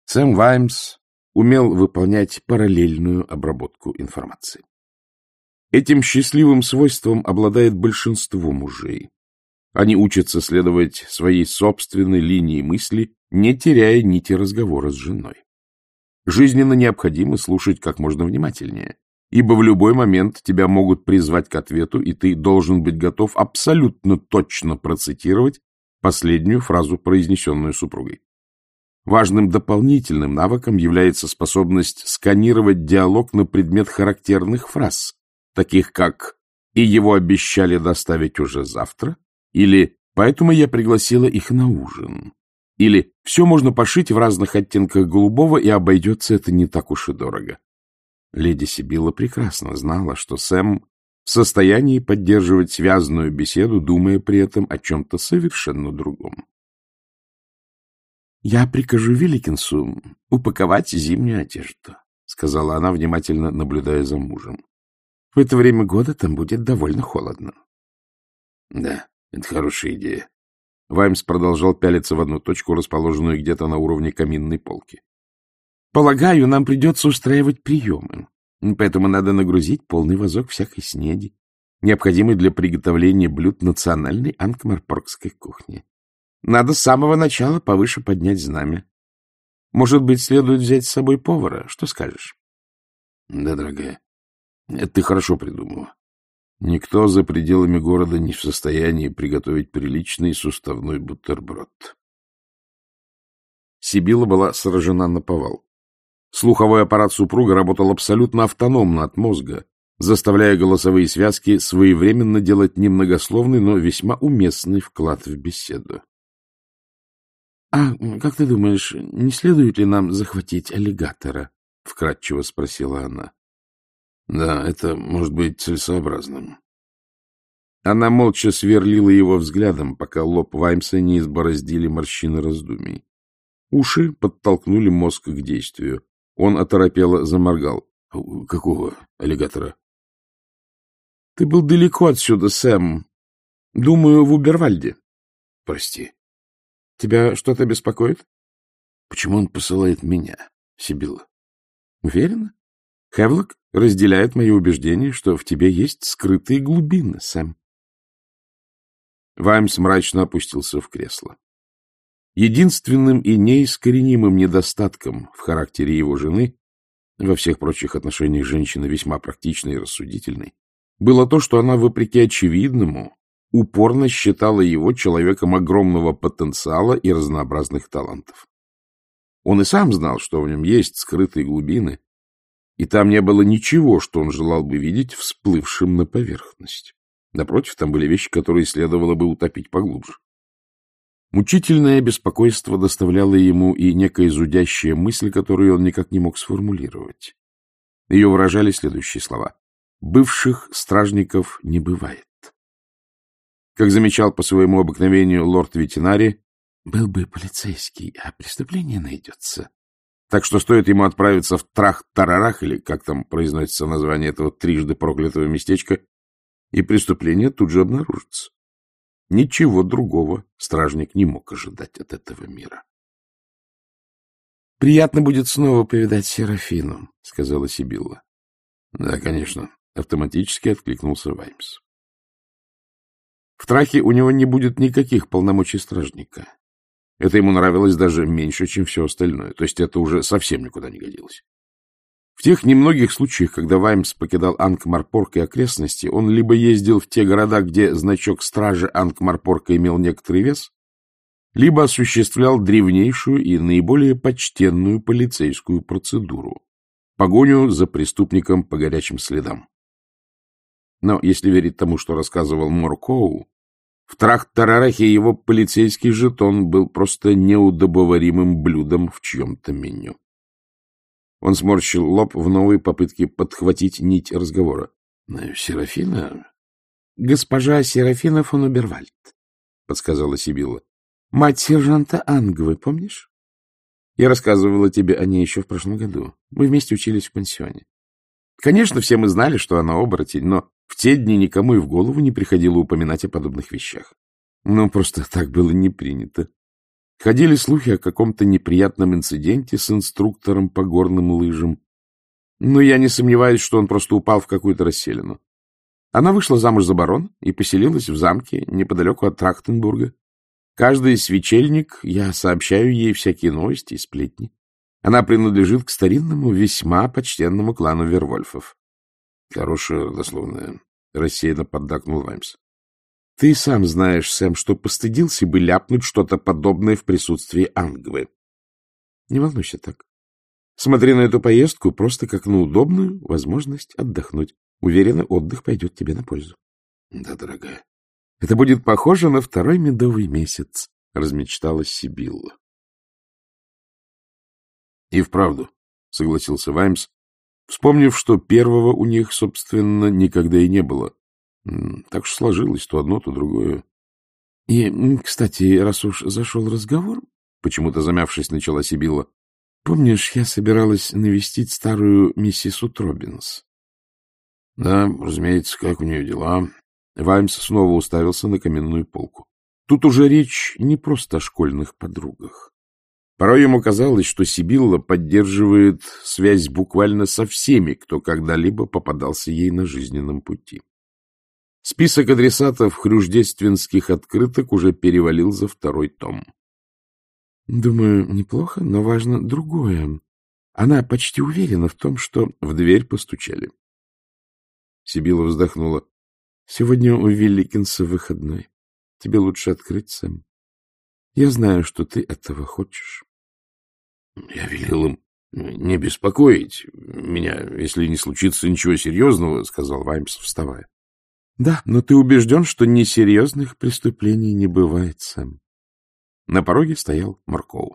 Сэм Ваймс умел выполнять параллельную обработку информации. Этим счастливым свойством обладает большинство мужей. Они учатся следовать своей собственной линии мысли, не теряя нити разговора с женой. Жизненно необходимо слушать как можно внимательнее, ибо в любой момент тебя могут призвать к ответу, и ты должен быть готов абсолютно точно процитировать последнюю фразу, произнесенную супругой. Важным дополнительным навыком является способность сканировать диалог на предмет характерных фраз, таких как «и его обещали доставить уже завтра», или «поэтому я пригласила их на ужин», или «все можно пошить в разных оттенках голубого, и обойдется это не так уж и дорого». Леди Сибилла прекрасно знала, что Сэм в состоянии поддерживать связанную беседу, думая при этом о чем-то совершенно другом. — Я прикажу Вилликинсу упаковать зимнюю одежду, — сказала она, внимательно наблюдая за мужем. — В это время года там будет довольно холодно. — Да, это хорошая идея. Ваймс продолжал пялиться в одну точку, расположенную где-то на уровне каминной полки. — Полагаю, нам придется устраивать приемы, поэтому надо нагрузить полный вазок всякой снеди, необходимой для приготовления блюд национальной анкмарпоркской кухни. Надо с самого начала повыше поднять знамя. Может быть, следует взять с собой повара? Что скажешь? — Да, дорогая, это ты хорошо придумала. Никто за пределами города не в состоянии приготовить приличный суставной бутерброд. Сибилла была сражена наповал. Слуховой аппарат супруга работал абсолютно автономно от мозга, заставляя голосовые связки своевременно делать немногословный, но весьма уместный вклад в беседу. — А как ты думаешь, не следует ли нам захватить аллигатора? — вкратчиво спросила она. — Да, это может быть целесообразным. Она молча сверлила его взглядом, пока лоб Ваймса не избороздили морщины раздумий. Уши подтолкнули мозг к действию. Он оторопело заморгал. — Какого аллигатора? — Ты был далеко отсюда, Сэм. Думаю, в Убервальде. — Прости. — Тебя что-то беспокоит? — Почему он посылает меня, Сибилла? — Уверена? Хевлок разделяет мое убеждение, что в тебе есть скрытые глубины, Сэм. Ваймс мрачно опустился в кресло. Единственным и неискоренимым недостатком в характере его жены, во всех прочих отношениях женщины весьма практичной и рассудительной, было то, что она, вопреки очевидному, упорно считала его человеком огромного потенциала и разнообразных талантов. Он и сам знал, что в нем есть скрытые глубины, и там не было ничего, что он желал бы видеть всплывшим на поверхность. Напротив, там были вещи, которые следовало бы утопить поглубже. Мучительное беспокойство доставляло ему и некая зудящая мысль, которую он никак не мог сформулировать. Ее выражали следующие слова. «Бывших стражников не бывает». Как замечал по своему обыкновению лорд Ветинари, был бы полицейский, а преступление найдется. Так что стоит ему отправиться в Трах-Тарарах, или как там произносится название этого трижды проклятого местечка, и преступление тут же обнаружится. Ничего другого стражник не мог ожидать от этого мира. — Приятно будет снова повидать Серафину, — сказала Сибилла. — Да, конечно, — автоматически откликнулся Ваймс. В Трахе у него не будет никаких полномочий стражника. Это ему нравилось даже меньше, чем все остальное, то есть это уже совсем никуда не годилось. В тех немногих случаях, когда Ваймс покидал Анкмарпорк и окрестности, он либо ездил в те города, где значок стражи Анкмарпорка имел некоторый вес, либо осуществлял древнейшую и наиболее почтенную полицейскую процедуру — погоню за преступником по горячим следам. Но, если верить тому, что рассказывал Моркоу, в Трах-Тарарахе его полицейский жетон был просто неудобоваримым блюдом в чьем-то меню. Он сморщил лоб в новой попытке подхватить нить разговора. — Серафина? — Госпожа Серафина фон Убервальд, — подсказала Сибилла. — Мать сержанта Ангвы, помнишь? Я рассказывала тебе о ней еще в прошлом году. Мы вместе учились в пансионе. Конечно, все мы знали, что она оборотень, но в те дни никому и в голову не приходило упоминать о подобных вещах. Ну, просто так было не принято. Ходили слухи о каком-то неприятном инциденте с инструктором по горным лыжам, но я не сомневаюсь, что он просто упал в какую-то расселину. Она вышла замуж за барона и поселилась в замке неподалеку от Трахтенбурга. Каждый свечельник я сообщаю ей всякие новости и сплетни. Она принадлежит к старинному, весьма почтенному клану Вервольфов. — Хорошая родословная, — рассеянно поддакнул Ваймс. — Ты сам знаешь, Сэм, что постыдился бы ляпнуть что-то подобное в присутствии Ангвы. Не волнуйся так. Смотри на эту поездку просто как на удобную возможность отдохнуть. Уверена, отдых пойдет тебе на пользу. — Да, дорогая. — Это будет похоже на второй медовый месяц, — размечталась Сибилла. — И вправду, — согласился Ваймс, вспомнив, что первого у них, собственно, никогда и не было. Так уж сложилось то одно, то другое. — И, кстати, раз уж зашел разговор, — почему-то замявшись, начала Сибилла, — помнишь, я собиралась навестить старую миссис Утробинс? — Да, разумеется, как у нее дела? Ваймс снова уставился на каменную полку. Тут уже речь не просто о школьных подругах. Порой ему казалось, что Сибилла поддерживает связь буквально со всеми, кто когда-либо попадался ей на жизненном пути. Список адресатов хрюждественских открыток уже перевалил за 2-й том. — Думаю, неплохо, но важно другое. Она почти уверена в том, что... В дверь постучали. Сибилла вздохнула. — Сегодня у Вилликинса выходной. Тебе лучше открыть, Сэм. Я знаю, что ты этого хочешь. — Я велел им не беспокоить меня, если не случится ничего серьезного, — сказал Ваймс, вставая. — Да, но ты убежден, что несерьезных преступлений не бывает, Сэм. На пороге стоял Маркоу.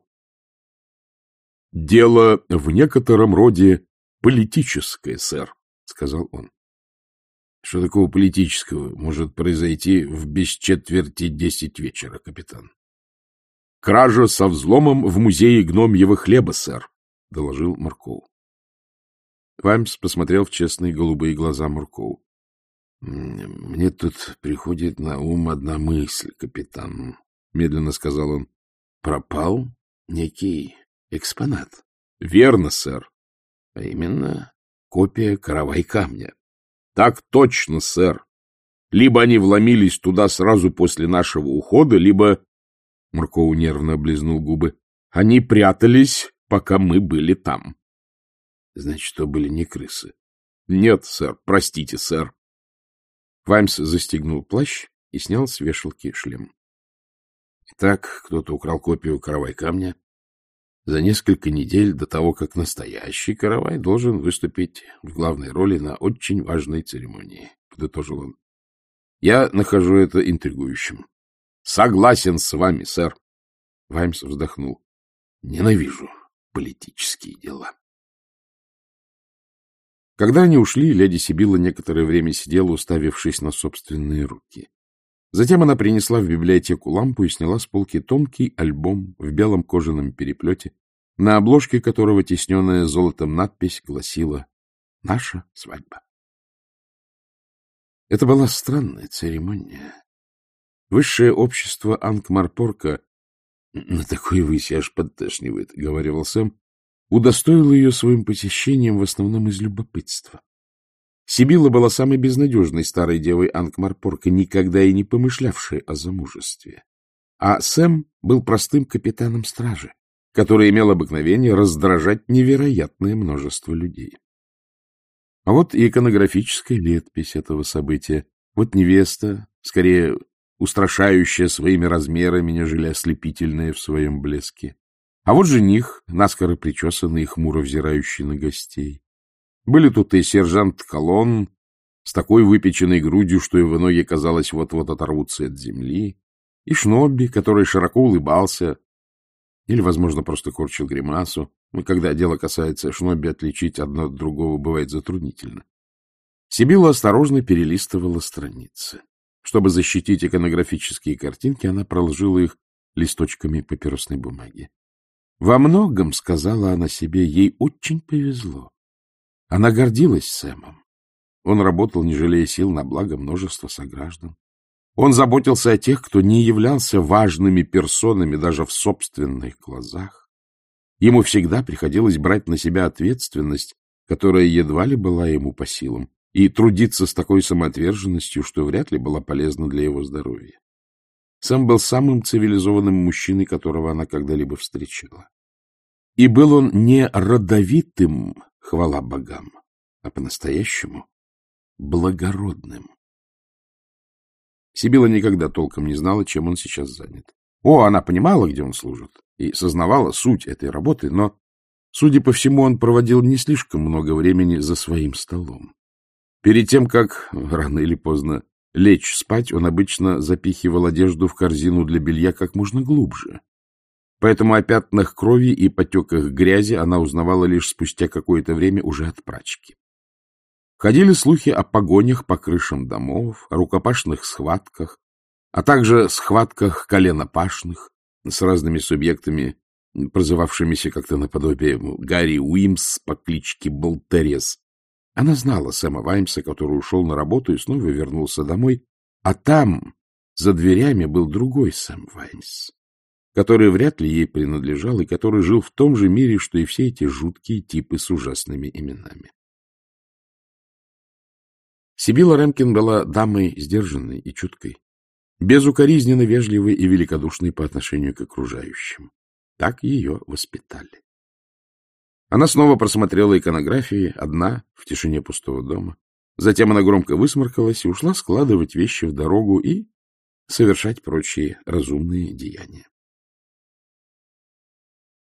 — Дело в некотором роде политическое, сэр, — сказал он. — Что такого политического может произойти в без четверти 10 вечера, капитан? — Кража со взломом в музее гномьего хлеба, сэр, — доложил Маркоу. Ваймс посмотрел в честные голубые глаза Маркоу. — Мне тут приходит на ум одна мысль, капитан, — медленно сказал он. — Пропал некий экспонат. — Верно, сэр. — А именно копия каравай-камня. — Так точно, сэр. Либо они вломились туда сразу после нашего ухода, либо... Маркоу нервно облизнул губы. — Они прятались, пока мы были там. — Значит, что были не крысы? — Нет, сэр. Простите, сэр. Ваймс застегнул плащ и снял с вешалки шлем. Итак, кто-то украл копию каравай-камня за несколько недель до того, как настоящий каравай должен выступить в главной роли на очень важной церемонии, — подытожил он. Я нахожу это интригующим. — Согласен с вами, сэр. Ваймс вздохнул. — Ненавижу политические дела. Когда они ушли, леди Сибилла некоторое время сидела, уставившись на собственные руки. Затем она принесла в библиотеку лампу и сняла с полки тонкий альбом в белом кожаном переплете, на обложке которого тисненная золотом надпись гласила «Наша свадьба». Это была странная церемония. Высшее общество Анкмарпорка, на такой выси аж подташнивает, — говорил Сэм, — удостоило ее своим посещением в основном из любопытства. Сибилла была самой безнадежной старой девой Анкмарпорка, никогда и не помышлявшей о замужестве. А Сэм был простым капитаном стражи, который имел обыкновение раздражать невероятное множество людей. А вот и иконографическая летопись этого события. Вот невеста, скорее устрашающая своими размерами, нежели ослепительная в своем блеске. А вот жених, наскоро причесанный и хмуро взирающий на гостей. Были тут и сержант Колон с такой выпеченной грудью, что его ноги, казалось, вот-вот оторвутся от земли, и Шнобби, который широко улыбался, или, возможно, просто корчил гримасу. Но когда дело касается Шнобби, отличить одно от другого бывает затруднительно. Сибилла осторожно перелистывала страницы. Чтобы защитить иконографические картинки, она проложила их листочками папиросной бумаги. Во многом, сказала она себе, ей очень повезло. Она гордилась Сэмом. Он работал, не жалея сил, на благо множества сограждан. Он заботился о тех, кто не являлся важными персонами даже в собственных глазах. Ему всегда приходилось брать на себя ответственность, которая едва ли была ему по силам, и трудиться с такой самоотверженностью, что вряд ли была полезна для его здоровья. Сэм был самым цивилизованным мужчиной, которого она когда-либо встречала. И был он не родовитым, хвала богам, а по-настоящему благородным. Сибила никогда толком не знала, чем он сейчас занят. Она понимала, где он служит, и сознавала суть этой работы, но, судя по всему, он проводил не слишком много времени за своим столом. Перед тем, как, рано или поздно, лечь спать, он обычно запихивал одежду в корзину для белья как можно глубже. Поэтому о пятнах крови и потеках грязи она узнавала лишь спустя какое-то время уже от прачки. Ходили слухи о погонях по крышам домов, о рукопашных схватках, а также схватках коленопашных с разными субъектами, прозывавшимися как-то наподобие Гарри Уимс по кличке Болтерес. Она знала Сэма Ваймса, который ушел на работу и снова вернулся домой, а там, за дверями, был другой Сэм Ваймс, который вряд ли ей принадлежал и который жил в том же мире, что и все эти жуткие типы с ужасными именами. Сибила Рэмкин была дамой сдержанной и чуткой, безукоризненно вежливой и великодушной по отношению к окружающим. Так ее воспитали. Она снова просмотрела иконографии, одна, в тишине пустого дома. Затем она громко высморкалась и ушла складывать вещи в дорогу и совершать прочие разумные деяния.